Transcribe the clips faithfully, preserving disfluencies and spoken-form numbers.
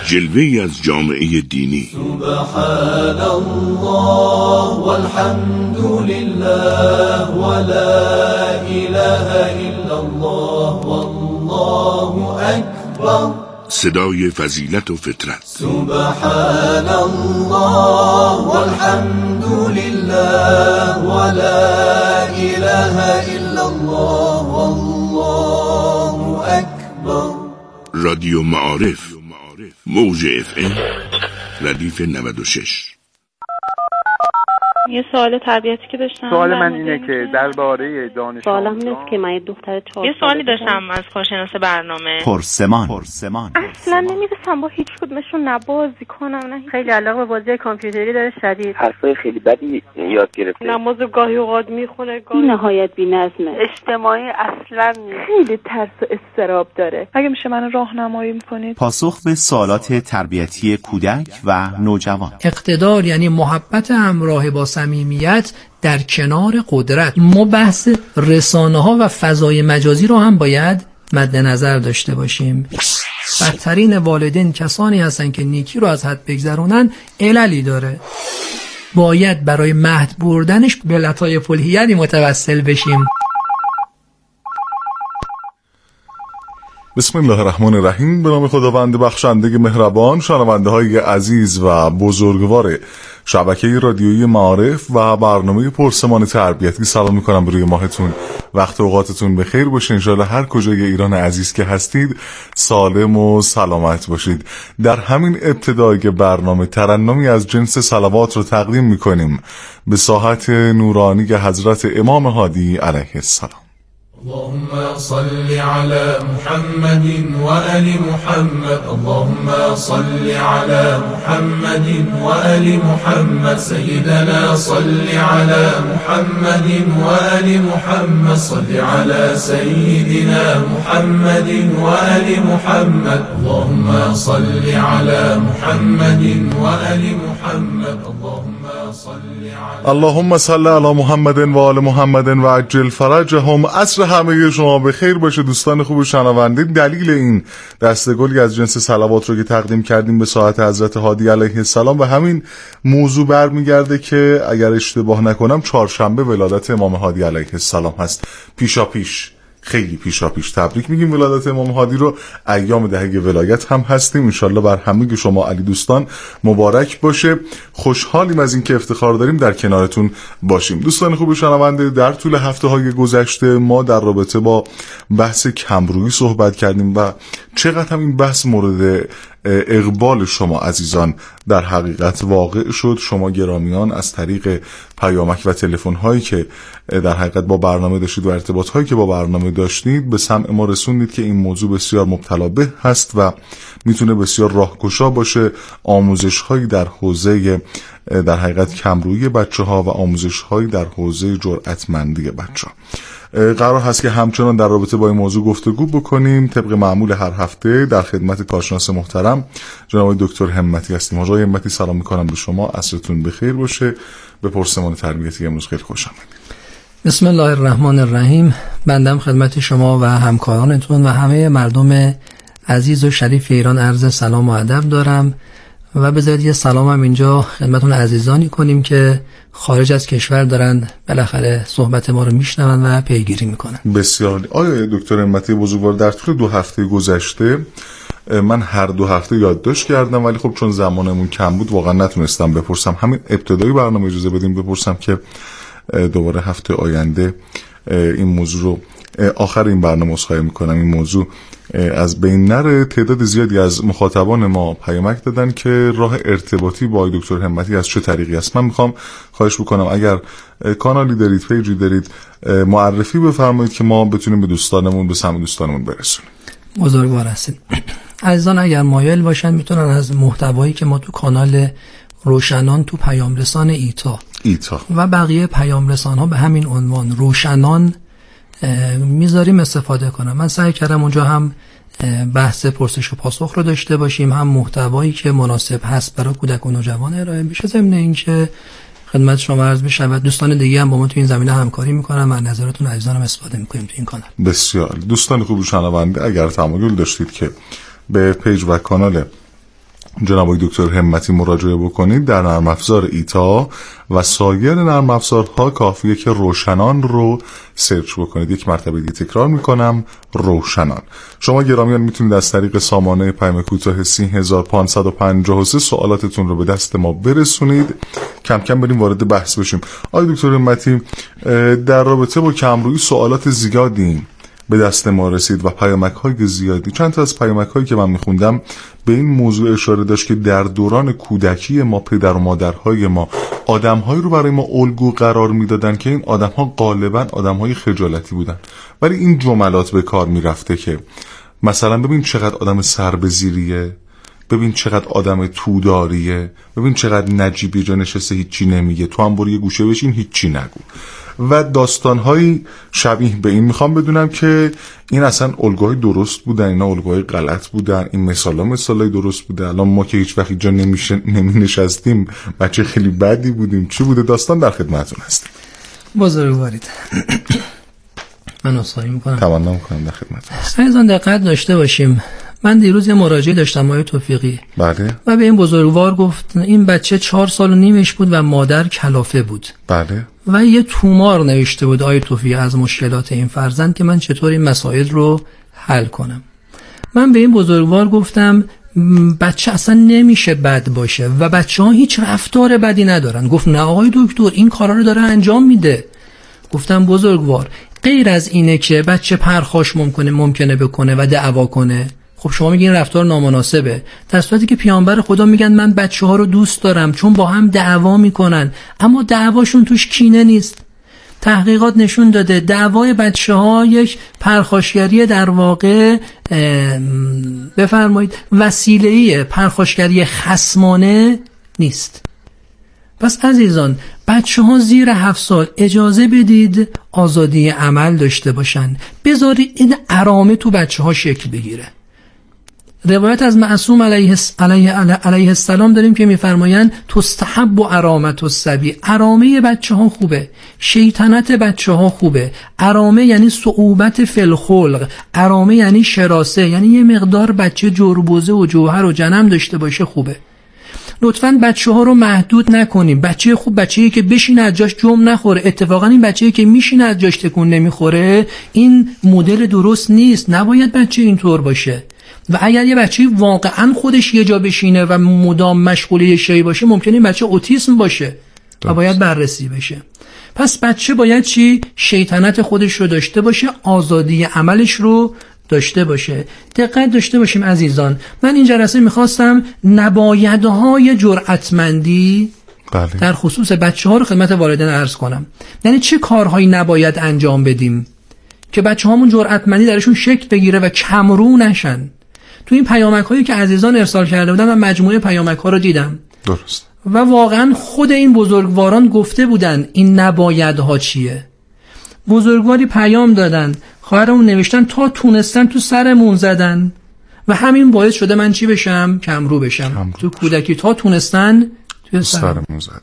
جلوه‌ای از جامعه دینی. سبحان الله والحمد لله ولا اله الا الله والله اکبر. صدای فضیلت و فطرت. سبحان الله والحمد لله ولا اله الا الله والله اکبر. رادیو معارف، موج اف ام ردیف نود و شش. یه سوال تربیتی که داشتم، سوال من اینه که درباره دانش سوالم نیست که من یه دختر چهار یه سوالی داشتم از کارشناس برنامه. پرسمان پرسمان اصلا نمیرسم با هیچ کدومشون نه بازی کنم نه خیلی علاقه به بازی کامپیوتری داره شدید. حرفای خیلی بدی یاد گرفته. نمازو گاهی اوقات میخونه، گاهی بی نهایت بی نظمه، اجتماعی اصلا نیست، خیلی ترس و استراب داره. اگه میشه منو راهنمایی میکنید؟ پاسخ به سوالات تربیتی کودک و نوجوان. اقتدار یعنی محبت همراه با صمیمیت در کنار قدرت. ما بحث رسانه ها و فضای مجازی رو هم باید مد نظر داشته باشیم. بدترین والدین کسانی هستن که نیکی رو از حد بگذرونن. عللی داره، باید برای مهد بردنش به لطایف الحیلی متوسل بشیم. بسم الله الرحمن الرحیم. به نام خداوند بخشنده مهربان. شنونده های عزیز و بزرگوار شبکه رادیویی معارف و برنامه پرسمان تربیتی، سلام میکنم به روی ماهتون. وقت اوقاتتون بخیر باشه. انشاءالله هر کجای ایران عزیز که هستید سالم و سلامت باشید. در همین ابتدای برنامه ترنمی از جنس صلوات رو تقدیم میکنیم به ساحت نورانی حضرت امام هادی علیه السلام. اللهم صل على محمد وآل محمد. اللهم صل على محمد وآل محمد. سيدنا صل على محمد وآل محمد. صل على سيدنا محمد وآل محمد. اللهم صل على محمد وآل محمد. اللهم صل على اللهم صل على محمد و آل محمد و عجل فرجهم. عصر همه شما بخیر باشه دوستان خوب شنونده. دلیل این دستگلی از جنس صلوات رو که تقدیم کردیم به ساعت حضرت هادی علیه السلام و همین موضوع برمیگرده که اگر اشتباه نکنم چهارشنبه ولادت امام هادی علیه السلام هست. پیشا پیش خیلی پیشا پیش تبریک میگیم ولادت امام هادی رو. ایام دهه ولایت هم هستیم. انشالله بر همه شما علی دوستان مبارک باشه. خوشحالیم از این که افتخار داریم در کنارتون باشیم. دوستان خوب شنونده، در طول هفته های گذشته ما در رابطه با بحث کمرویی صحبت کردیم و چقدر هم این بحث مورد اقبال شما عزیزان در حقیقت واقع شد. شما گرامیان از طریق پیامک و تلفن هایی که در حقیقت با برنامه داشتید و ارتباط هایی که با برنامه داشتید به سمع ما رسوندید که این موضوع بسیار مبتلا به هست و میتونه بسیار راهگشا باشه. آموزش هایی در حوزه در حقیقت کمرویی بچه ها و آموزش هایی در حوزه جرأتمندی بچه ها. قرار هست که همچنان در رابطه با این موضوع گفتگو بکنیم. طبق معمول هر هفته در خدمت کارشناس محترم جناب دکتر همتی هستیم. آقای همتی سلام میکنم به شما، عصرتون بخیر باشه. به پرسمان تربیتی امروز خیلی خوش آمدید. بسم الله الرحمن الرحیم. بنده خدمت شما و همکارانتون و همه مردم عزیز و شریف ایران عرض سلام و ادب دارم و بذارید یه سلام هم اینجا خدمتون عزیزانی کنیم که خارج از کشور دارن بالاخره صحبت ما رو میشنون و پیگیری میکنن. بسیار. آیا دکتر همتی بزرگوار در طول دو هفته گذشته من هر دو هفته یادداشت کردم ولی خب چون زمانمون کم بود واقعا نتونستم بپرسم. همین ابتدای برنامه اجازه بدیم بپرسم که دوباره هفته آینده این موضوع رو آخر این برنامه مصاحبه میکنم. این موضوع از بین نره. تعداد زیادی از مخاطبان ما پیامک دادن که راه ارتباطی با دکتر همتی از چه طریقی است. من میخوام خواهش بکنم اگر کانالی دارید، پیجی دارید، معرفی بفرمایید که ما بتونیم به دوستانمون به سمع دوستانمون برسونیم. بزرگوار هستید. عزیزان اگر مایل باشن میتونن از محتوایی که ما تو کانال روشنان تو پیام رسان ایتا ایتا و بقیه پیام رسان ها به همین عنوان روشنان میذاریم استفاده کنم. من سعی کردم اونجا هم بحث پرسش و پاسخ رو داشته باشیم، هم محتوایی که مناسب هست برای کودک و نوجوان ارائه بشه. ضمن اینکه خدمت شما عرض بشه و دوستان دیگه هم با ما تو این زمینه همکاری میکنن. من نظرتون عزیزانم استفاده میکنیم تو این کانال. بسیار. دوستان خوب شنونده اگر تمایل داشتید که به پیج و کانال جناب آقای دکتر همتی مراجعه بکنید در نرم افزار ایتا و سایر نرم افزارها کافیه که روشنان رو سرچ بکنید. یک مرتبه دیگه تکرار میکنم، روشنان. شما گرامیان میتونید از طریق سامانه پیام کوتاه سی هزار و پانصد و پنجاه و سه سوالاتتون رو به دست ما برسونید. کم کم بریم وارد بحث بشیم. آقای دکتر همتی، در رابطه با کمرویی سوالات زیادی به دست ما رسید و پیامک های زیادی. چند تا از پیامک هایی که من میخوندم به این موضوع اشاره داشت که در دوران کودکی ما پدر و مادرهای ما آدم هایی رو برای ما الگو قرار میدادن که این آدم ها غالبا آدم های خجالتی بودن، ولی این جملات به کار میرفته که مثلا ببین چقدر آدم سربزیریه، ببین چقدر آدم توداریه، ببین چقدر نجیبی جا نشسته هیچی نمیگه، تو هم برو یه گوشه بشین هیچی نگو و داستان‌های شبیه به این. میخوام بدونم که این اصلا الگوهای درست بودن، اینا الگوهای غلط بودن، این مثالا مثالای درست بوده؟ الان ما که هیچ وقت جا نمیشه نمی نشستیم بچه خیلی بدی بودیم، چی بوده داستان؟ در خدمتتون هستیم. بزرگوارید. من اصلاحی میکنم. تمنا میکنم در خدمتتون هستم. عزیزان دقت داشته باشیم. من دیروز یه مراجعه داشتم آقای توفیقی. بله. و به این بزرگوار گفت این بچه چهار سال و نیمش بود و مادر کلافه بود. بله. و یه تومار نوشته بود آقای توفیقی از مشکلات این فرزند که من چطور این مسائل رو حل کنم. من به این بزرگوار گفتم بچه اصلا نمیشه بد باشه و بچه ها هیچ رفتار بدی ندارن. گفت نه آقای دکتر این کارا رو داره انجام میده. گفتم بزرگوار غیر از اینه که بچه پرخاش ممکنه ممکنه بکنه و دعوا کنه، خب شما میگین رفتار نامناسبه، در صورتی که پیامبر خدا میگن من بچه ها رو دوست دارم چون با هم دعوا میکنن، اما دعواشون توش کینه نیست. تحقیقات نشون داده دعوای بچه ها یک پرخاشگری در واقع بفرمایید وسیله‌ای پرخاشگری خصمانه نیست. پس عزیزان بچه ها زیر هفت سال اجازه بدید آزادی عمل داشته باشن، بذارید این ارامه تو بچه ها شکل بگیره. روایت از معصوم علیه, علیه, علیه السلام داریم که میفرمایند تستحب و ارامت الصبی. ارامه بچه ها خوبه، شیطنت بچه ها خوبه. ارامه یعنی صعوبت فی الخلق، ارامه یعنی شراسه، یعنی یه مقدار بچه جربوزه و جوهر و جنم داشته باشه خوبه. لطفاً بچه ها رو محدود نکنیم. بچه خوب بچه‌ای که بشینه از جاش جم نخوره. اتفاقاً این بچه‌ای که میشینه از جاش تکون نمیخوره این مدل درست نیست. نباید بچه اینطور باشه. و اگر یه بچه واقعاً خودش یه جا بشینه و مدام مشغول یه شی باشه ممکنه این بچه اوتیسم باشه و باید بررسی بشه. پس بچه باید چی؟ شیطنت خودش رو داشته باشه، آزادی عملش رو داشته باشه. دقت داشته باشیم عزیزان. من این جلسه میخواستم نبایدهای جرأتمندی بله. در خصوص بچه ها رو خدمت والدین عرض کنم. یعنی چه کارهایی نباید انجام بدیم که بچه هامون جرأتمندی درشون شکل بگیره و کمرو نشن. تو این پیامک هایی که عزیزان ارسال کرده بودن من مجموعه پیامک ها رو دیدم. درست. و واقعا خود این بزرگواران گفته بودن این نبایدها چیه. بزرگواری پیام دادن، خواهرمون نوشتن تا تونستن تو سرمون زدن و همین باعث شده من چی بشم؟ کمرو بشم. کمرو تو کودکی تا تونستن تو سرمون زدن.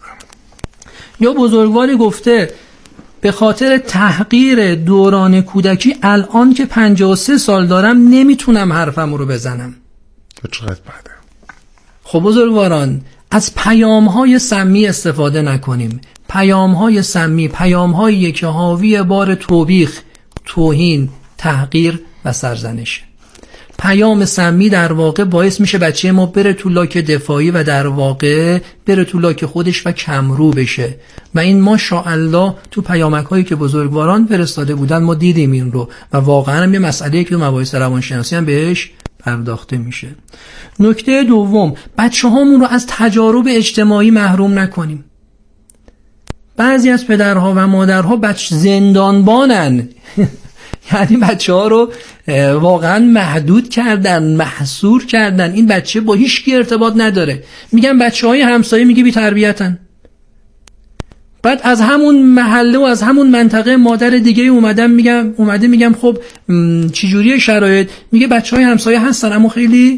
یا بزرگواری گفته به خاطر تحقیر دوران کودکی الان که پنجاه و سه سال دارم نمیتونم حرفم رو بزنم. چقدر بده. خب بزرگواران از پیام‌های سمی استفاده نکنیم. پیام‌های سمی پیام‌هایی که حاوی بار توبیخ، توهین، تحقیر و سرزنش. پیام سمی در واقع باعث میشه بچه ما بره تو لاک دفاعی و در واقع بره تو لاک خودش و کمرو بشه و این ماشاءالله تو پیامک هایی که بزرگواران فرستاده بودن ما دیدیم این رو و واقعا هم یه مسئله که تو مباحث روانشناسی هم بهش پرداخته میشه. نکته دوم، بچه هامون رو از تجارب اجتماعی محروم نکنیم. بعضی از پدرها و مادرها بچه زندانبانن یعنی بچه ها رو واقعا محدود کردن، محصور کردن. این بچه با هیچ کی ارتباط نداره. میگن بچه های همسایه میگه بی تربیتن. بعد از همون محله و از همون منطقه مادر دیگه اومدم میگم اومده میگم خب چجوریه شرایط؟ میگه بچه های همسایه هستن اما خیلی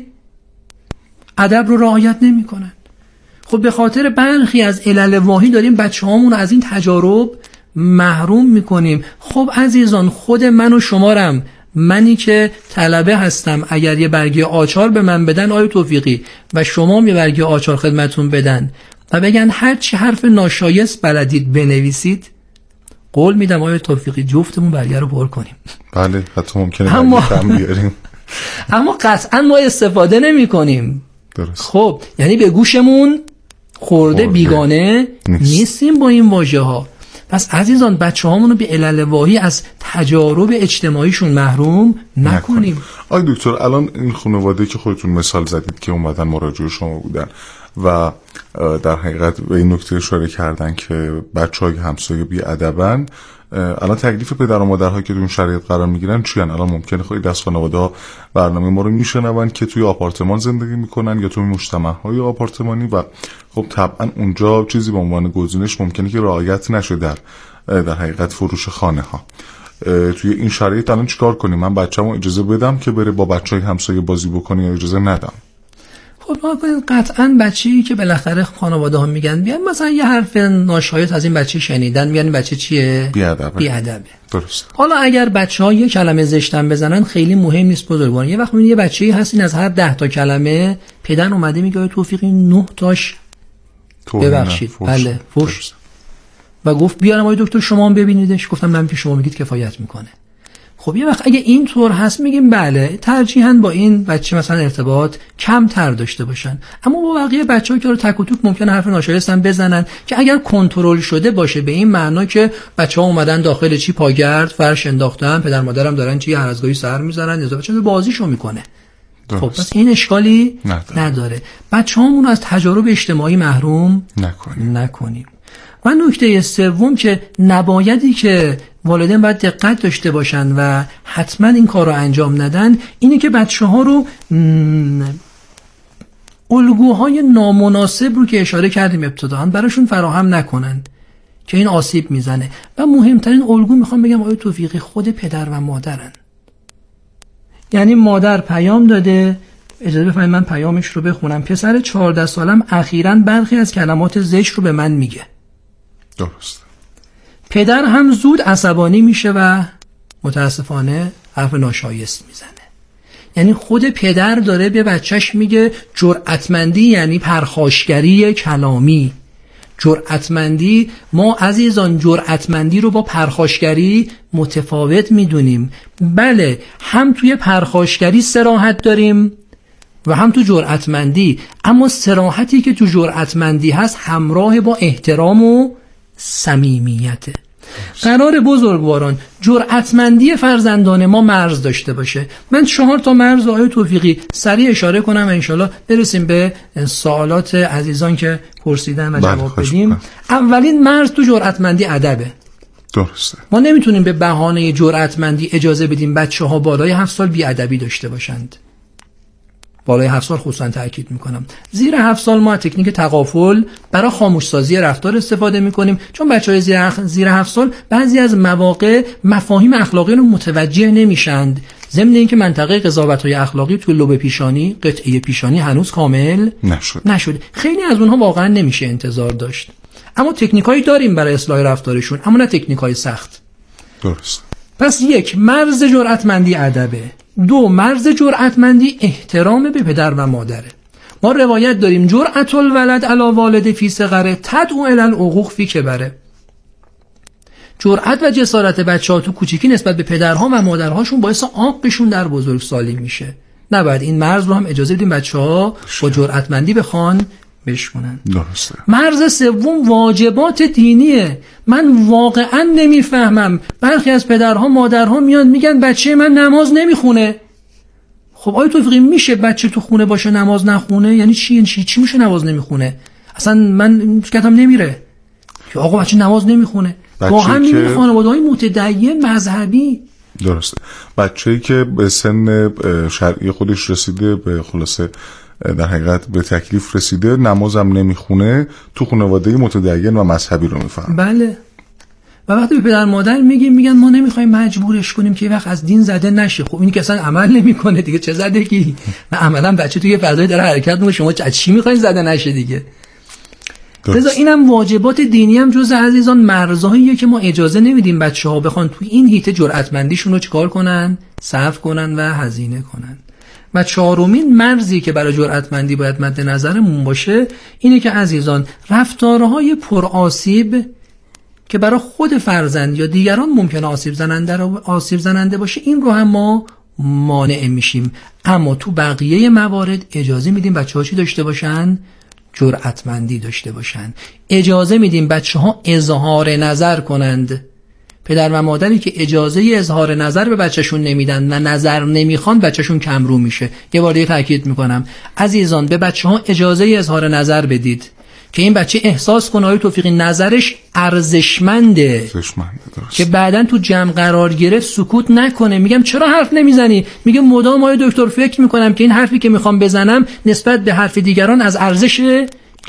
ادب رو رعایت نمیکنن. خب به خاطر برخی از علل واهی داریم بچه هامون از این تجارب محروم میکنیم. خب عزیزان خود من و شمارم منی که طلبه هستم اگر یه برگه آچار به من بدن آیه توفیقی و شما یه برگه آچار خدمتون بدن و بگن هر چی حرف ناشایست بلدید بنویسید، قول میدم آیه توفیقی جفتمون برگه رو پر کنیم. بله حتی ممکنه اما کم بیاریم اما قطعا ما استفاده نمی کنیم. درست. خب یعنی به گوشمون خورده, خورده. بیگانه نیست. نیستیم با این واژه ها. پس عزیزان بچه هامونو به علل واهی از تجارب اجتماعیشون محروم نکنیم. آی دکتر الان این خانواده که خودتون مثال زدید که اومدن مراجع شما بودن و در حقیقت به این نکته اشاره کردن که بچهای همسایه بی‌ادبن، الان تکلیف پدر و مادرها که تو این شرایط قرار میگیرن چی ان؟ الان ممکنه خیلی از خانواده‌ها برنامه ما رو میشنون که توی آپارتمان زندگی میکنن یا توی مجتمع‌های آپارتمانی و خب طبعا اونجا چیزی به عنوان گزینش ممکنه که رعایت نشه در در حقیقت فروش خانه ها. توی این شرایط الان چیکار کنیم؟ من بچه‌مو اجازه بدم که بره با بچهای همسایه بازی بکنه یا اجازه ندم؟ خب ما قطعاً بچه‌ای که بالاخره خانواده‌ها میگن بیان مثلا یه حرف ناشایست از این بچه شنیدن، میگن بچه چیه؟ بی‌ادبه. بی‌ادبه. درست. حالا اگر بچه‌ها یه کلمه زشتن بزنن خیلی مهم نیست بزرگواران. یه وقت می‌بینی یه بچه‌ای هستین از هر ده تا کلمه پدر اومده میگه توفیقی نه تاش ببخشید. بله فوش. و گفت بیارم آقای دکتر شما هم ببینیدش. گفتم من که شما میگید کفایت میکنه. خب یه وقت اگه این طور هست میگیم بله ترجیحاً با این بچه مثلا ارتباط کم تر داشته باشن، اما با بقیه بچه‌ها که رو تک و توک ممکنه حرف ناشایست هم بزنن که اگر کنترل شده باشه به این معنا که بچه‌ها اومدن داخل چی پاگرد فرش انداختن، پدر مادرم دارن چی هر از گاهی سر میذارن، نزا بچه‌ها بازیشو میکنه. خب پس این اشکالی نداره, نداره. بچه‌هامون از تجارب اجتماعی محروم نکنیم نکنیم. و نکته سوم که نبایدی که والدین باید دقت داشته باشن و حتما این کار رو انجام ندن اینه که بچه ها رو الگوهای نامناسب رو که اشاره کردیم ابتداً براشون فراهم نکنند که این آسیب میزنه. و مهمترین الگو میخوام بگم آقای توفیقی خود پدر و مادرن. یعنی مادر پیام داده، اجازه بفرمایید من پیامش رو بخونم. پسر چهارده سالم اخیراً برخی از کلمات زشت رو به من میگه. درست. پدر هم زود عصبانی میشه و متاسفانه حرف ناشایست میزنه. یعنی خود پدر داره به بچهش میگه جرأتمندی یعنی پرخاشگری کلامی. جرأتمندی، ما عزیزان جرأتمندی رو با پرخاشگری متفاوت میدونیم. بله هم توی پرخاشگری صراحت داریم و هم تو جرأتمندی، اما صراحتی که تو جرأتمندی هست همراه با احترام و صمیمیته. قرار بزرگواران جرأتمندی فرزندان ما مرز داشته باشه. من چهار تا مرز آیه توفیقی سریع اشاره کنم و انشالله برسیم به سوالات عزیزان که پرسیدن و جواب بدیم. اولین مرز تو جرأتمندی ادبه. درسته. ما نمیتونیم به بهانه جرأتمندی اجازه بدیم بچه‌ها بالای هفت سال بی‌ادبی داشته باشند. بالای هفت سال خصوصا تاکید میکنم. زیر هفت سال ما تکنیک تغافل برای خاموشسازی رفتار استفاده میکنیم، چون بچهای زیر زیر هفت سال بعضی از مواقع مفاهیم اخلاقی رو متوجه نمیشند، ضمن اینکه منطقه قضاوت‌های اخلاقی توی لوب پیشانی، قطعه پیشانی هنوز کامل نشد. نشد. خیلی از اونها واقعا نمیشه انتظار داشت. اما تکنیکایی داریم برای اصلاح رفتارشون، اما نه تکنیکای سخت. درست. پس یک، مرز جرأتمندی ادبه. دو، مرز جرأتمندی احترام به پدر و مادره. ما روایت داریم جرأت الولد علی والد فی صغره تدعو الی العقوق فی کبره. جرأت و جسارت بچه‌ها تو کوچیکی نسبت به پدرها و مادرهاشون باعث عاقشون در بزرگسالی میشه. نباید این مرز رو هم اجازه بدیم بچه‌ها با جرأتمندی بخوان بشکنن. درسته. مرز سوم واجبات دینیه. من واقعا نمیفهمم برخی از پدرها مادرها میان میگن بچه من نماز نمیخونه. خب آیا توفیقی میشه بچه تو خونه باشه نماز نخونه؟ یعنی چی؟ یعنی چی, چی میشه نماز نمیخونه؟ اصلا من فکرم نمیره که آقا بچه نماز نمیخونه. با هم که... خانواده‌های متدین مذهبی. درسته. بچه‌ای که به سن شرعی خودش رسیده، به خلاصه در حقیقت به تکلیف رسیده، نمازم نمیخونه، تو خانواده متدین و مذهبی رو میفهم. بله. و وقتی به پدر مادر میگیم میگن ما نمیخوایم مجبورش کنیم که وقت از دین زده نشه. خب این که اصلا عمل نمیکنه دیگه، چه زده کی؟ و عملا بچه توی فضای داره حرکت میکنه، شما از چی میخواین زده نشه دیگه؟ لذا اینم واجبات دینی هم جز عزیزان مرزهاییه که ما اجازه نمیدیم بچه‌ها بخوان تو این هیته جرأتمندیشون رو چیکار کنن، صرف کنن و هزینه کنن. و چهارمین مرزی که برای جرأتمندی باید مد نظرمون باشه اینه که عزیزان رفتارهای پرآسیب که برای خود فرزند یا دیگران ممکنه آسیب زننده رو آسیب زننده باشه این رو هم ما مانع میشیم، اما تو بقیه موارد اجازه میدیم بچه‌ها چی داشته باشن؟ جرأتمندی داشته باشن. اجازه میدیم بچه‌ها اظهار نظر کنند. پدر و مادری که اجازه اظهار نظر به بچه‌شون نمیدن و نظر نمیخوان بچه‌شون کمرو میشه. یه بار دیگه تاکید میکنم عزیزان به بچه‌ها اجازه اظهار نظر بدید که این بچه احساس کنه آقای توفیقی نظرش ارزشمنده، که بعداً تو جمع قرار گرفت سکوت نکنه. میگم چرا حرف نمیزنی؟ میگه مدام آقای دکتر فکر میکنم که این حرفی که میخوام بزنم نسبت به حرف دیگران از ارزش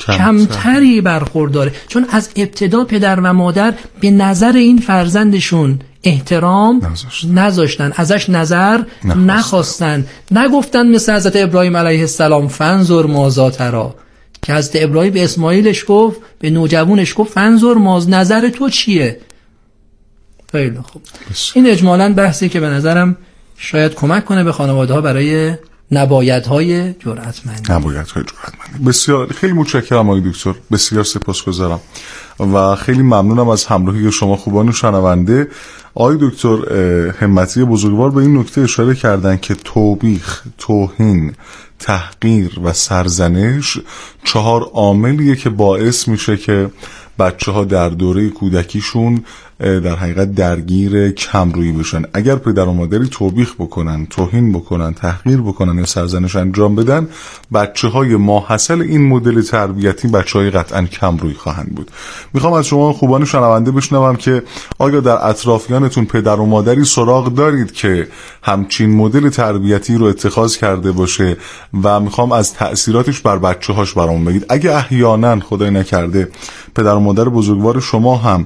کمتری برخورداره، چون از ابتدا پدر و مادر به نظر این فرزندشون احترام نذاشتن، ازش نظر نخواستن، نگفتن مثل حضرت ابراهیم علیه السلام فنظر ماذا تری، که حضرت ابراهیم به اسماعیلش گفت، به نوجوانش گفت فنظر ماذا، نظر تو چیه؟ خیلی خوب. این اجمالاً بحثی که به نظرم شاید کمک کنه به خانواده ها برای نبایدهای جرأتمندی. نبایدهای جرأتمندی. بسیار خیلی متشکرم آقای دکتر، بسیار سپاسگزارم و خیلی ممنونم از همراهی شما خوبان شنونده. آقای دکتر همتی بزرگوار به این نکته اشاره کردن که توبیخ، توهین، تحقیر و سرزنش چهار عاملیه که باعث میشه که بچه ها در دوره کودکیشون در حقیقت درگیر کمرویی بشن. اگر پدر و مادری توبیخ بکنن، توهین بکنن، تحقیر بکنن یا سرزنش انجام بدن، بچه های ماحصل این مدل تربیتی بچه های قطعا کمرویی خواهند بود. میخوام از شما خوبان شنونده بشنوم که آیا در اطرافیانتون پدر و مادری سراغ دارید که همچین مدل تربیتی رو اتخاذ کرده باشه و میخوام از تأثیراتش بر بچه هاش برام بگید. اگه احیانا خدای نکرده پدر و مادر بزرگوار شما هم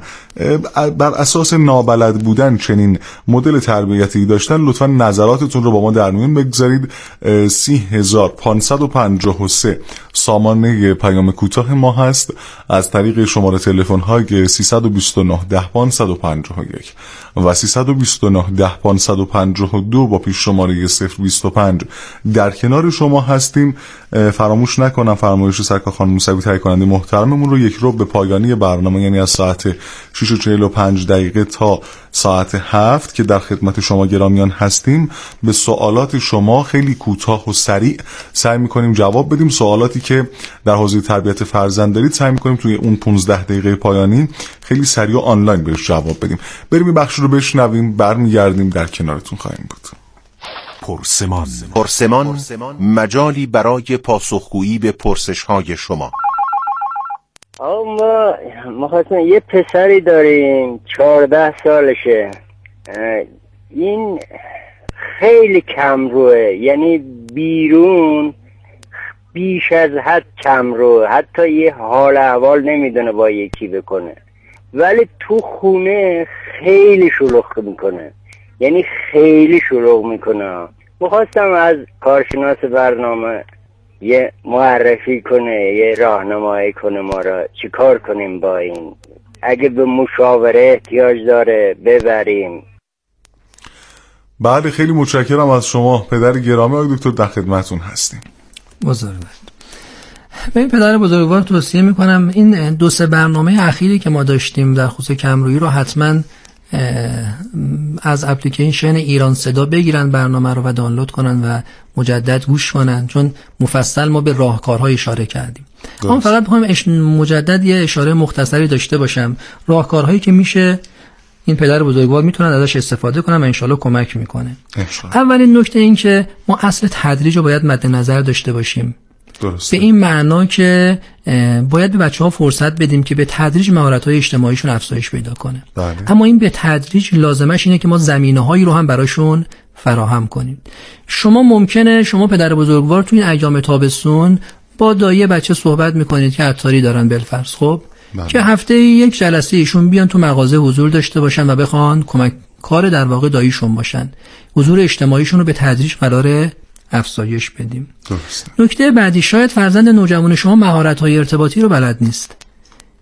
بر اساس نابلد بودن چنین مدل تربیتی داشتن، لطفا نظراتتون رو با ما در میون بگذارید. سی هزار پانصد و پنجاه و سه سامانه پیام کوتاه ما هست، از طریق شماره تلفن های سیصد و بیست و نه ده پانصد و پنجاه و یک و سیصد و بیست و نه ده پانصد و پنجاه و دو با پیش شماره صفر بیست و پنج در کنار شما هستیم. فراموش نکنم فرمایش سرکار خانم موسوی تهیه کننده محترممون رو یک رو به پایانی برنامه، یعنی از ساعت شش و چهل و پنج دقیقه تا ساعت هفت که در خدمت شما گرامیان هستیم، به سوالات شما خیلی کوتاه و سریع سعی میکنیم جواب بدیم. سوالاتی که در حوزه تربیت فرزند دارید سعی میکنیم توی اون پانزده دقیقه پایانی خیلی سریع و آنلاین بهش جواب بدیم. بریم این بخش رو بشنویم، برمیگردیم در کنارتون خواهیم بود. پرسمان. پرسمان مجالی برای پاسخگویی به پرسش‌های شما. آقا ما مخواستم یه پسری داریم چهارده سالشه، این خیلی کم روه، یعنی بیرون بیش از حد کم روه، حتی یه حال احوال نمیدونه با یکی بکنه، ولی تو خونه خیلی شلوغ میکنه، یعنی خیلی شلوغ میکنه. میخواستم از کارشناس برنامه یه معرفی کنه، یه راهنمایی کنه ما را چی کار کنیم با این، اگه به مشاوره احتیاج داره ببریم. بله خیلی متشکرم از شما پدر گرامی. آقای دکتر در خدمتتون هستیم. بزرگوار به این پدر بزرگوار توصیه میکنم این دو سه برنامه اخیری که ما داشتیم در خصوص کمرویی رو حتما از اپلیکیشن ایران صدا بگیرن برنامه رو و دانلود کنن و مجدد گوش کنن، چون مفصل ما به راهکارها اشاره کردیم. من فقط میخوام اش... مجدد یه اشاره مختصری داشته باشم. راهکارهایی که میشه این پدر بزرگوار میتونن ازش استفاده کنن و انشالله کمک میکنه. اولین نکته این که ما اصل تدریج رو باید مد نظر داشته باشیم. درسته. به این معنا که باید به بچه‌ها فرصت بدیم که به تدریج مهارت‌های اجتماعیشون افزایش پیدا کنه. بله. اما این به تدریج لازمش اینه که ما زمینه‌هایی رو هم براشون فراهم کنیم. شما ممکنه شما پدر بزرگوار تو این ایام تابستون با دایی بچه صحبت می‌کنید که عطاری دارن بالفرض، خب بله. که هفته یک جلسه ایشون بیان تو مغازه حضور داشته باشن و بخوان کمک کار در واقع داییشون باشن، حضور اجتماعیشون رو به تدریج قراره افزایش بدیم. درسته. نکته بعدی، شاید فرزند نوجوان شما مهارت‌های ارتباطی رو بلد نیست.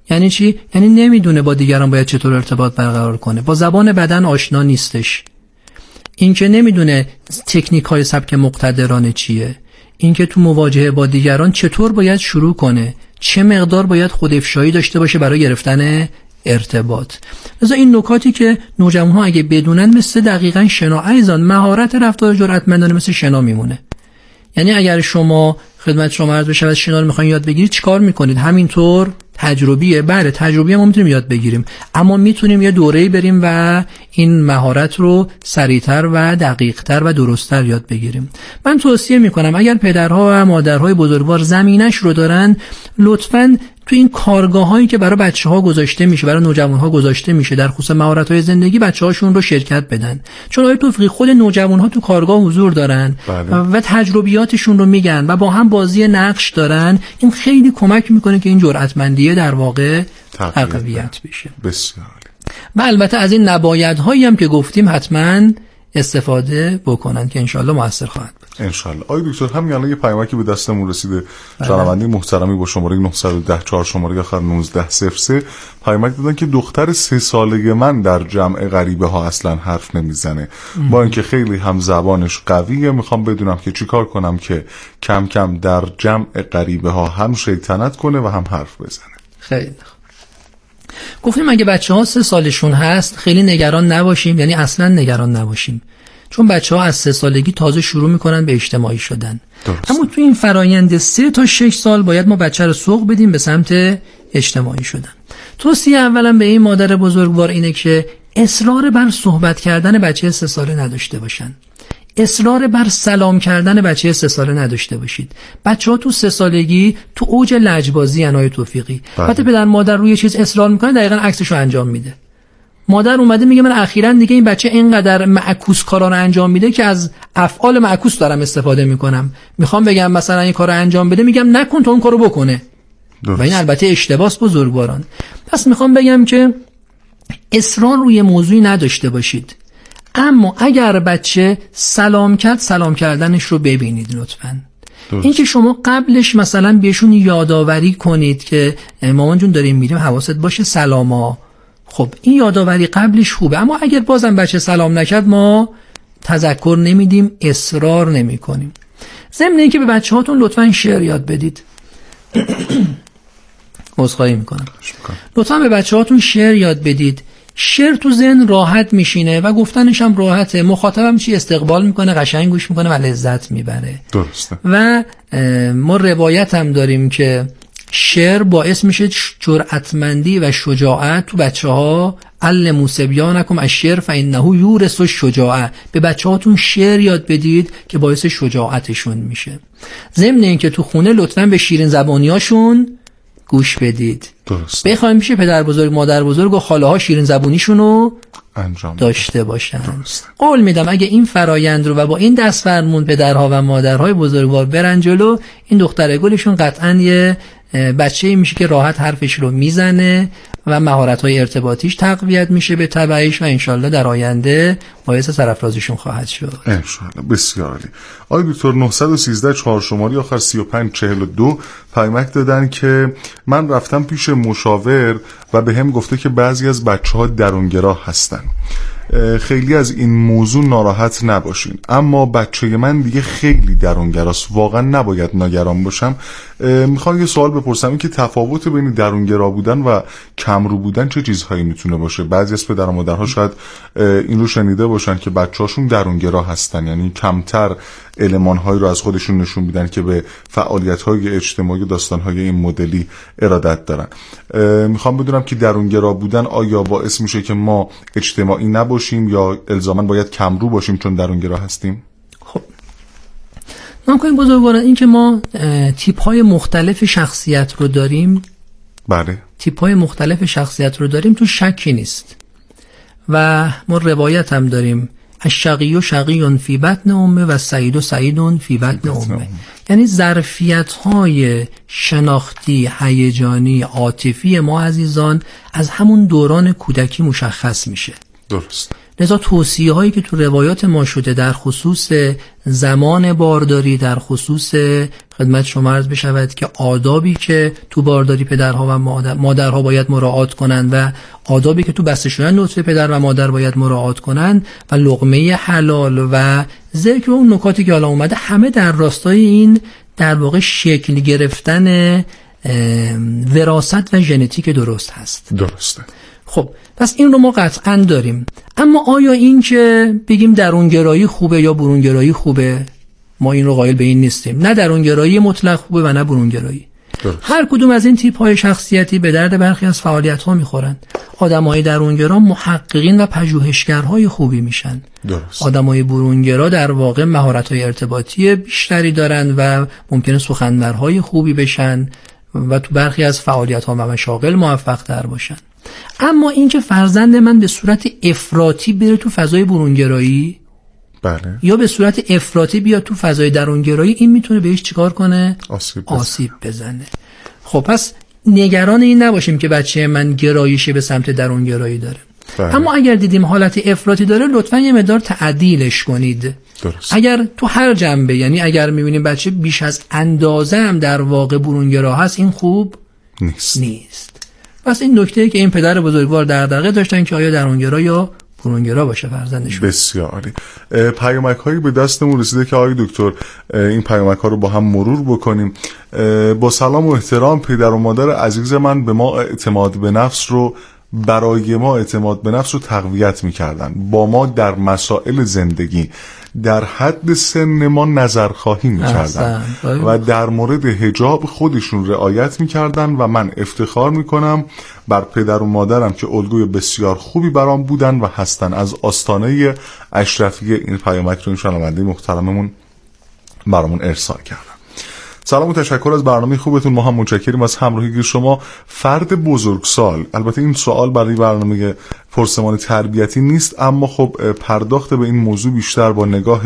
یعنی چی؟ یعنی نمیدونه با دیگران باید چطور ارتباط برقرار کنه، با زبان بدن آشنا نیستش، این که نمیدونه تکنیک های سبک مقتدرانه چیه، این که تو مواجهه با دیگران چطور باید شروع کنه، چه مقدار باید خودافشایی داشته باشه برای گرفتن ارتباط. لذا این نکاتی که نوجوان‌ها اگه بدونن مثل دقیقاً شنا ایزان مهارت رفتار جرأتمندانه مثل شنا میمونه. یعنی اگر شما خدمت شما عرض بشه شنا رو میخواین یاد بگیرید چیکار میکنید؟ همینطور تجربیه. بله تجربیه ما میتونیم یاد بگیریم، اما میتونیم یه دوره‌ای بریم و این مهارت رو سریعتر و دقیقتر و درستتر یاد بگیریم. من توصیه میکنم اگر پدرها و مادرهای بزرگوار زمینش رو دارن، لطفاً تو این کارگاهایی که برای بچه‌ها گذاشته میشه، برای نوجوان‌ها گذاشته میشه در خصوص مهارت‌های زندگی، بچه‌هاشون رو شرکت بدن. چون آقای توفیقی خود نوجوان‌ها تو کارگاه حضور دارن بله. و تجربیاتشون رو میگن و با هم بازی نقش دارن. این خیلی کمک میکنه که این جرأتمندی در واقع تقویت بشه. بسیار. و البته از این نبایدهایی هم که گفتیم حتما استفاده بکنن که انشالله موثر خواهد بود. انشالله. آقای دکتر همین الان یه پیامکی به دستمون رسیده، شنونده محترمی با شماره نه یک صفر چهار شماره آخر نوزده صفر سه پیامک دادن که دختر سه ساله من در جمع غریبه ها اصلا حرف نمیزنه، با اینکه خیلی هم زبانش قویه. میخوام بدونم که چیکار کنم که کم کم در جمع غریبه ها هم شیطنت کنه و هم حرف بزنه. خیلی گفتیم اگه بچه ها سه سالشون هست خیلی نگران نباشیم، یعنی اصلا نگران نباشیم، چون بچه ها از سه سالگی تازه شروع میکنن به اجتماعی شدن. درست. اما تو این فرایند سه تا شش سال باید ما بچه رو سوق بدیم به سمت اجتماعی شدن. توصیه اولا به این مادر بزرگوار اینه که اصرار بر صحبت کردن بچه سه ساله نداشته باشن، اصرار بر سلام کردن بچه سه ساله نداشته باشید. بچه ها تو سه سالگی تو اوج لجبازی انای توفیقی، وقتی پدر مادر روی چیز اصرار میکنه دقیقاً عکسشو انجام میده. مادر اومده میگه من اخیراً دیگه این بچه اینقدر معکوس کارا رو انجام میده که از افعال معکوس دارم استفاده میکنم، میخوام بگم مثلا این کارو انجام بده میگم نکن تو اون کارو بکنه. درست. و این البته اشتباهه بزرگواران. پس میخوام بگم که اصرار روی موضوعی نداشته باشید، اما اگر بچه سلام کرد سلام کردنش رو ببینید لطفاً. این که شما قبلش مثلا بهشون یادآوری کنید که مامان جون داریم میریم حواست باشه سلاما، خب این یادآوری قبلش خوبه، اما اگر بازم بچه سلام نکرد ما تذکر نمیدیم، اصرار نمی کنیم. ضمن اینکه به بچه هاتون لطفاً شعر یاد بدید. عذرخواهی میکنم. لطفاً به بچه هاتون شعر یاد بدید. شعر تو ذهن راحت میشینه و گفتنش هم راحته، مخاطبم چی استقبال میکنه، قشنگ گوش میکنه و لذت میبره. درسته. و ما روایت هم داریم که شعر باعث میشه جرأتمندی و شجاعت تو بچه‌ها. علموا صبیانکم الشعر فانه یورث الشجاعه. به بچه‌هاتون شعر یاد بدید که باعث شجاعتشون میشه. ضمن اینکه تو خونه لطفاً به شیرین زبانیاشون گوش بدید. درست. بخوایم میشه پدر بزرگ مادر بزرگ و خاله ها شیرین زبونیشونو انجام داشته باشن. درست. قول میدم اگه این فرایند رو و با این دست فرمون پدرها و مادرهای بزرگوار برن جلو، این دختر گلشون قطعاً یه بچه‌ای میشه که راحت حرفش رو میزنه و مهارت‌های ارتباطیش تقویت میشه به تبعش و انشالله در آینده باعث سرافرازیشون خواهد شد. انشالله. بسیار عالی. آقای دکتر نه یک سه چهار شماری آخر سی و پنج چهل و دو پیامک دادن که من رفتم پیش مشاور و به هم گفته که بعضی از بچه‌ها درونگرا هستن. خیلی از این موضوع ناراحت نباشین، اما بچه من دیگه خیلی درونگراست، واقعا نباید نگران باشم. میخوام یه سوال بپرسم، این که تفاوت بین درونگرا بودن و کمرو بودن چه چیزهایی میتونه باشه؟ بعضی از پدر و مادرها شاید این رو شنیده باشن که بچه‌هاشون درونگرا هستن، یعنی کمتر المان‌هایی رو از خودشون نشون میدن که به فعالیت‌های اجتماعی داستان‌های این مدلی ارادت دارن. میخوام بدونم که درونگرا بودن آیا باعث میشه که ما اجتماعی نباشیم یا الزاماً باید کمرو باشیم چون درونگرا هستیم؟ خب نکنیم بزرگواران، این که ما تیپ‌های مختلف شخصیت رو داریم، بله، تیپ‌های مختلف شخصیت رو داریم تو شکی نیست و ما روایت هم داریم الشقی شقی فی بطن امه و سعید سعید فی بطن امه. یعنی ظرفیت‌های شناختی، هیجانی، عاطفی ما عزیزان از همون دوران کودکی مشخص میشه. درست. لذا توصیه هایی که تو روایات ما شده در خصوص زمان بارداری، در خصوص خدمت شما عرض بشود که آدابی که تو بارداری پدرها و مادر مادرها باید مراعات کنند و آدابی که تو بسته شدن نطفه پدر و مادر باید مراعات کنند و لقمه حلال و ذکر اون نکاتی که حالا اومده، همه در راستای این در واقع شکل گرفتن وراثت و ژنتیک درست هست. درسته. خب پس این رو ما قطعا داریم. اما آیا این که بگیم درونگرایی خوبه یا برونگرایی خوبه، ما این رو قائل به این نیستیم. نه درونگرایی مطلق خوبه و نه برونگرایی. درست. هر کدوم از این تیپ های شخصیتی به درد برخی از فعالیت ها میخورن. آدم های درونگرا محققین و پژوهشگرهای خوبی میشن. درست. آدم های برونگرا در واقع مهارت های ارتباطی بیشتری دارن و ممکنه سخنورهای خوبی بشن و تو برخی از فعالیت ها و مشاغل موفق تر باشن. اما این که فرزند من به صورت افراطی بره تو فضای برونگرایی، بله، یا به صورت افراطی بیاد تو فضای درونگرایی، این میتونه بهش چیکار کنه؟ آسیب بزنه. آسیب بزنه. خب پس نگران این نباشیم که بچه من گرایشی به سمت درونگرایی داره. بله. اما اگر دیدیم حالت افراطی داره، لطفاً یه مقدار تعدیلش کنید. درست. اگر تو هر جنبه، یعنی اگر میبینیم بچه بیش از اندازه هم در واقع برونگرا هست، این خوب نیست. نیست. پس این نکته‌ای که این پدر بزرگوار دغدغه داشتن که آیا درونگرا یا برونگرا باشه فرزندشون. بسیاری. پیامک هایی به دستمون رسیده که آقای دکتر این پیامک ها رو با هم مرور بکنیم. با سلام و احترام، پدر و مادر عزیز من به ما اعتماد به نفس رو برای ما اعتماد به نفس رو تقویت می‌کردن. با ما در مسائل زندگی در حد سن ما نظرخواهی می‌کردن و در مورد حجاب خودشون رعایت می‌کردن و من افتخار می‌کنم بر پدر و مادرم که الگوی بسیار خوبی برام بودن و هستن. از آستانه اشرفی این پیامک رو این شنونده محترممون برامون ارسال کردن. سلام و تشکر از برنامه خوبتون. ما هم متشکریم از همراهی شما. فرد بزرگسال، البته این سوال برای برنامه پرسمان تربیتی نیست، اما خب پرداخت به این موضوع بیشتر با نگاه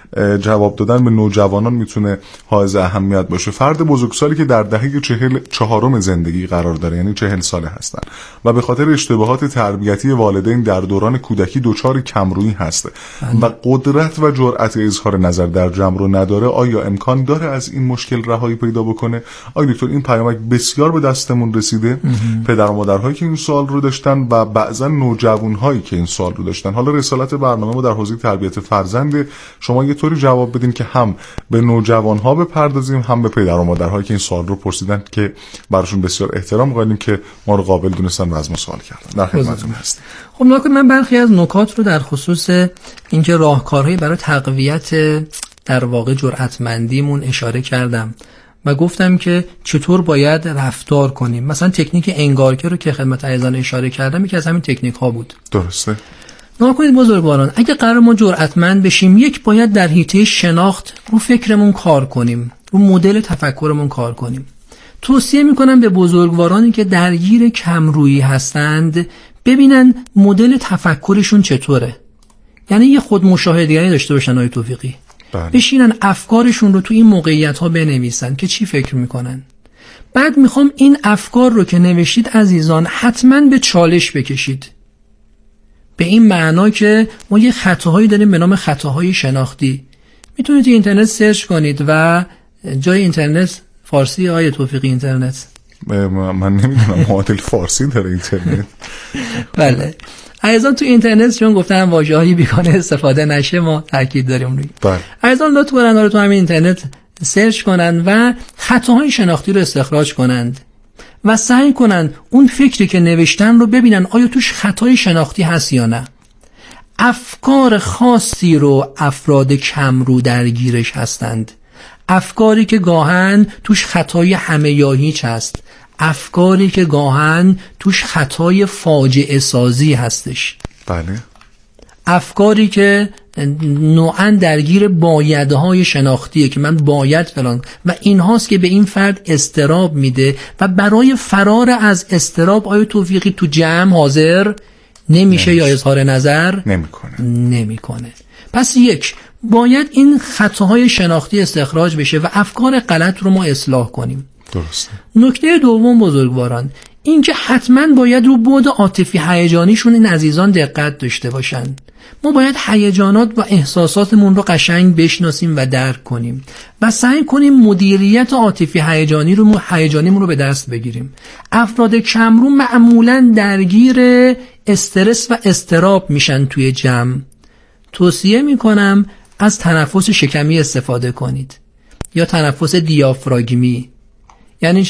جواب دادن به نوجوانان میتونه حائز اهمیت باشه. فرد بزرگسالی که در دهه چهل چهارم زندگی قرار داره، یعنی چهل ساله هستن و به خاطر اشتباهات تربیتی والدین در دوران کودکی دچار کمرویی هست و قدرت و جرأت اظهار نظر در جمع رو نداره، آیا امکان داره از این مشکل رهایی پیدا بکنه؟ آقای دکتر، این پیامک بسیار به دستمون رسیده. پدر و مادرهایی که این سوال رو داشتن و بعضا نوجوانهایی که این سوال رو داشتن. حالا رسالت برنامه ما در حوزه تربیت فرزند، شما یه طوری جواب بدین که هم به نوجوانها بپردازیم، هم به پدر و مادرهایی که این سوال رو پرسیدن که براشون بسیار احترام قائلیم که ما رو قابل دونستن و از ما سوال کردن. در خدمتتون هستیم. خب ناکن من برخی از نکات رو در خصوص اینکه راهکارهایی برای تقویت در واقع جرأتمندیمون اشاره کردم و گفتم که چطور باید رفتار کنیم. مثلا تکنیک انگارکه رو که خدمت عزیزان اشاره کردم، یکی از همین تکنیک ها بود. درسته. نگاه کنید بزرگواران، اگه قرار ما جرأتمند بشیم، یک باید در حیطه شناخت رو فکرمون کار کنیم، رو مدل تفکرمون کار کنیم. توصیه میکنم به بزرگوارانی که درگیر کمرویی هستند ببینن مدل تفکرشون چطوره. یعنی یه خود مشاهده‌ای داشته باشن آقای توفیقی. بله. بشینن افکارشون رو تو این موقعیت ها بنویسن که چی فکر میکنن. بعد میخوام این افکار رو که نوشتید عزیزان حتما به چالش بکشید. به این معنا که ما یه خطاهایی داریم به نام خطاهای شناختی. میتونید اینترنت سرچ کنید و جای اینترنت فارسی آیه توفیقی اینترنت، من نمیدونم معادل فارسی داره اینترنت. بله عزیزان تو اینترنت چون گفتن واژه‌های بیگانه استفاده نشه ما تاکید داریم روی. بله عزیزان لطف کنن رو تو همین اینترنت سرچ کنن و خطاهای شناختی رو استخراج کنند و سعی کنن اون فکری که نوشتن رو ببینن آیا توش خطای شناختی هست یا نه. افکار خاصی رو افراد کمرو درگیرش هستند، افکاری که گاهن توش خطای همه یا هیچ هست، افکاری که گاهن توش خطای فاجعه سازی هستش. بله. افکاری که نوعاً درگیر بایدهای شناختیه که من باید فلان و این هاست که به این فرد استراب میده و برای فرار از استراب آیا توفیقی تو جمع حاضر نمیشه, نمیشه. یا اظهار نظر نمیکنه نمیکنه. پس یک باید این خطاهای شناختی استخراج بشه و افکار غلط رو ما اصلاح کنیم. درسته. نکته دوم بزرگواران، این که حتما باید رو بعد عاطفی هیجانیشون این عزیزان دقت داشته باشن. ما باید هیجانات و احساساتمون رو قشنگ بشناسیم و درک کنیم و سعی کنیم مدیریت عاطفی هیجانی رو هیجانیمون رو به دست بگیریم. افراد کمرو معمولاً درگیر استرس و اضطراب میشن توی جمع. توصیه میکنم از تنفس شکمی استفاده کنید یا تنفس دیافراگمی. یعنی